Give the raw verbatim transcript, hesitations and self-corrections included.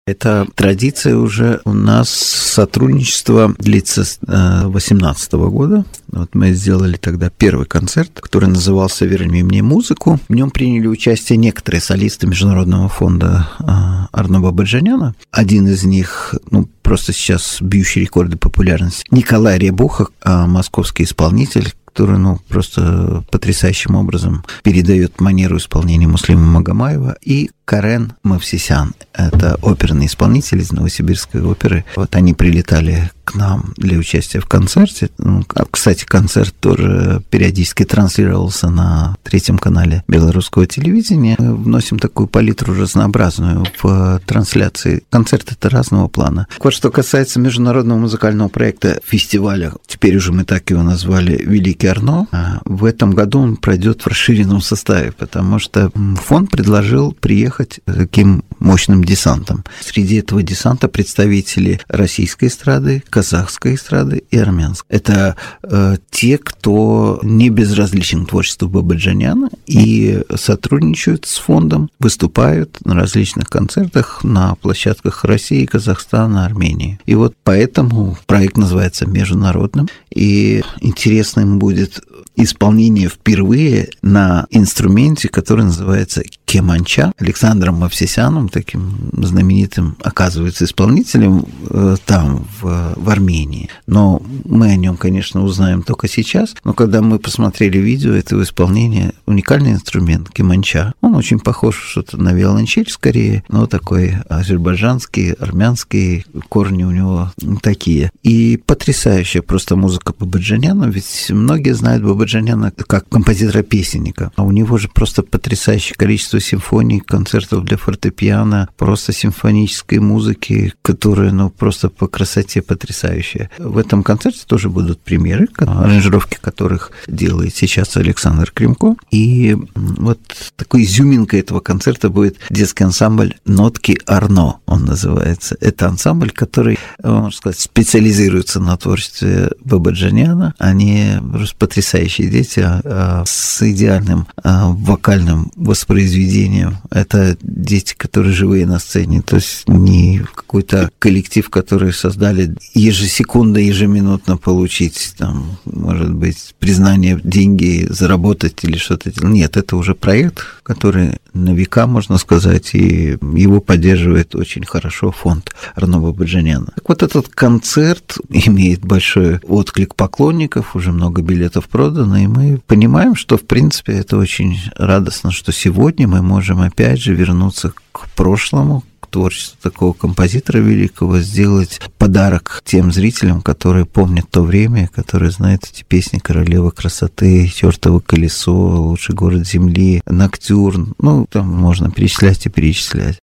Эта традиция уже у нас сотрудничество длится с две тысячи восемнадцатого года. Вот мы сделали тогда первый концерт, который назывался «Верни мне музыку». В нем приняли участие некоторые солисты Международного фонда Арно Бабаджаняна. Один из них, ну, просто сейчас бьющий рекорды популярности, Николай Рябуха, московский исполнитель, который, ну, просто потрясающим образом передает манеру исполнения Муслима Магомаева, и Карен Мавсисян. Это оперный исполнитель из Новосибирской оперы. Вот они прилетали к нам для участия в концерте. Ну, кстати, концерт тоже периодически транслировался на третьем канале белорусского телевидения. Мы вносим такую палитру разнообразную в трансляции. Концерты это разного плана. Вот что касается международного музыкального проекта фестиваля, теперь уже мы так его назвали «Великий Арно», в этом году он пройдет в расширенном составе, потому что фонд предложил приехать таким мощным десантом. Среди этого десанта представители российской эстрады, казахской эстрады и армянской. Это э, те, кто не безразличен творчеству Бабаджаняна и сотрудничают с фондом, выступают на различных концертах на площадках России, Казахстана, Армении. И вот поэтому проект называется международным, и интересным будет исполнение впервые на инструменте, который называется кеманча, Александром Мавсисяном, таким знаменитым, оказывается, исполнителем э, там, в, в Армении. Но мы о нем, конечно, узнаем только сейчас. Но когда мы посмотрели видео этого исполнения, уникальный инструмент кеманча. Он очень похож что-то на виолончель скорее, но такой азербайджанский, армянский, корни у него такие. И потрясающая просто музыка Бабаджаняна, ведь многие знают Бабаджаняна как композитора-песенника, а у него же просто потрясающее количество симфоний, концертов для фортепиано, просто симфонической музыки, которая, ну, просто по красоте потрясающая. В этом концерте тоже будут премьеры, аранжировки которых делает сейчас Александр Кремко. И вот такой изюминкой этого концерта будет детский ансамбль «Нотки Арно», он называется. Это ансамбль, который, можно сказать, специализируется на творчестве Бабаджаняна. Они просто потрясающие дети с идеальным вокальным воспроизведением. Это дети, которые живые на сцене, то есть не какой-то коллектив, который создали ежесекундно, ежеминутно получить, там, может быть, признание, деньги заработать или что-то. Нет, это уже проект, который на века, можно сказать, и его поддерживает очень хорошо фонд Арно Бабаджаняна. Так вот, этот концерт имеет большой отклик поклонников, уже много билетов продано, и мы понимаем, что, в принципе, это очень радостно, что сегодня мы можем опять же вернуться к прошлому, к творчеству такого композитора великого, сделать подарок тем зрителям, которые помнят то время, которые знают эти песни «Королева красоты», «Чёртово колесо», «Лучший город земли», «Ноктюрн». Ну, там можно перечислять и перечислять.